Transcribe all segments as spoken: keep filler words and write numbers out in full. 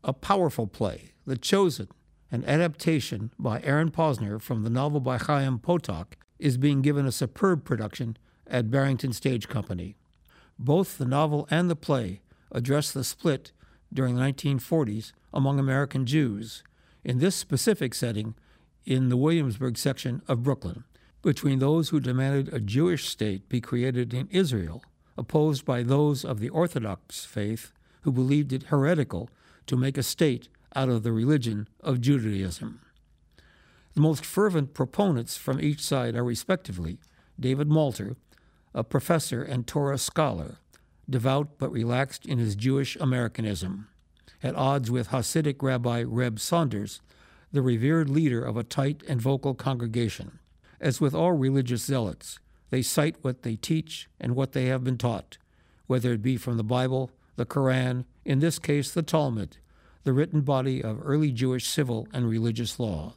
A powerful play, The Chosen, an adaptation by Aaron Posner from the novel by Chaim Potok, is being given a superb production at Barrington Stage Company. Both the novel and the play address the split during the nineteen forties among American Jews, in this specific setting in the Williamsburg section of Brooklyn, between those who demanded a Jewish state be created in Israel, opposed by those of the Orthodox faith who believed it heretical to make a state out of the religion of Judaism. The most fervent proponents from each side are respectively David Malter, a professor and Torah scholar, devout but relaxed in his Jewish Americanism, at odds with Hasidic Rabbi Reb Saunders, the revered leader of a tight and vocal congregation. As with all religious zealots, they cite what they teach and what they have been taught, whether it be from the Bible, the Quran, in this case the Talmud, the written body of early Jewish civil and religious law.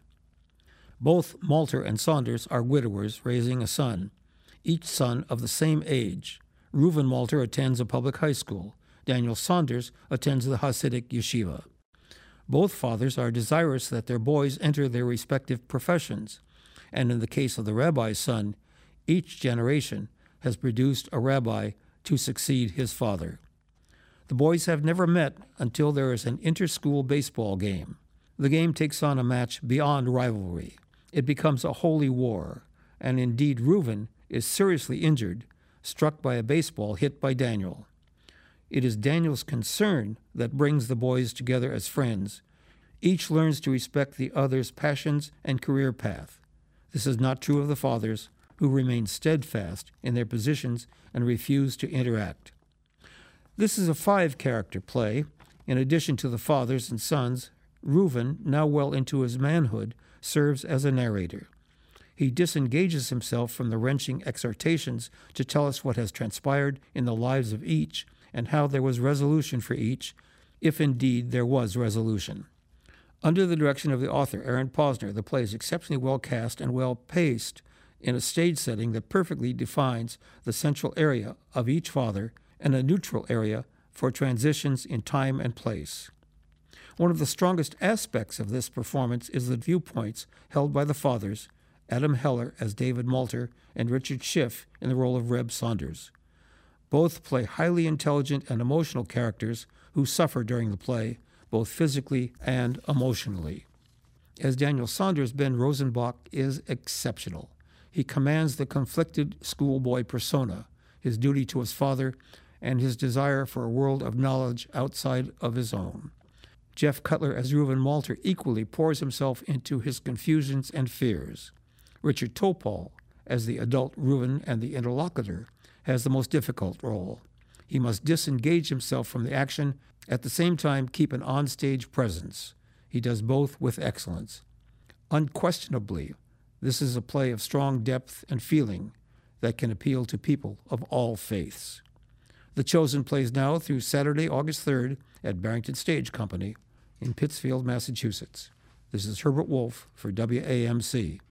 Both Malter and Saunders are widowers raising a son, each son of the same age. Reuven Malter attends a public high school. Daniel Saunders attends the Hasidic yeshiva. Both fathers are desirous that their boys enter their respective professions, and in the case of the rabbi's son, each generation has produced a rabbi to succeed his father. The boys have never met until there is an inter-school baseball game. The game takes on a match beyond rivalry. It becomes a holy war, and indeed Reuven is seriously injured, struck by a baseball hit by Daniel. It is Daniel's concern that brings the boys together as friends. Each learns to respect the other's passions and career path. This is not true of the fathers, who remain steadfast in their positions and refuse to interact. This is a five-character play. In addition to the fathers and sons, Reuven, now well into his manhood, serves as a narrator. He disengages himself from the wrenching exhortations to tell us what has transpired in the lives of each and how there was resolution for each, if indeed there was resolution. Under the direction of the author, Aaron Posner, the play is exceptionally well cast and well paced in a stage setting that perfectly defines the central area of each father and a neutral area for transitions in time and place. One of the strongest aspects of this performance is the viewpoints held by the fathers, Adam Heller as David Malter and Richard Schiff in the role of Reb Saunders. Both play highly intelligent and emotional characters who suffer during the play, both physically and emotionally. As Daniel Saunders, Ben Rosenbach is exceptional. He commands the conflicted schoolboy persona, his duty to his father, and his desire for a world of knowledge outside of his own. Jeff Cutler as Reuven Malter equally pours himself into his confusions and fears. Richard Topol as the adult Reuven and the interlocutor has the most difficult role. He must disengage himself from the action, at the same time keep an onstage presence. He does both with excellence. Unquestionably, this is a play of strong depth and feeling that can appeal to people of all faiths. The Chosen plays now through Saturday, August third at Barrington Stage Company in Pittsfield, Massachusetts. This is Herbert Wolf for W A M C.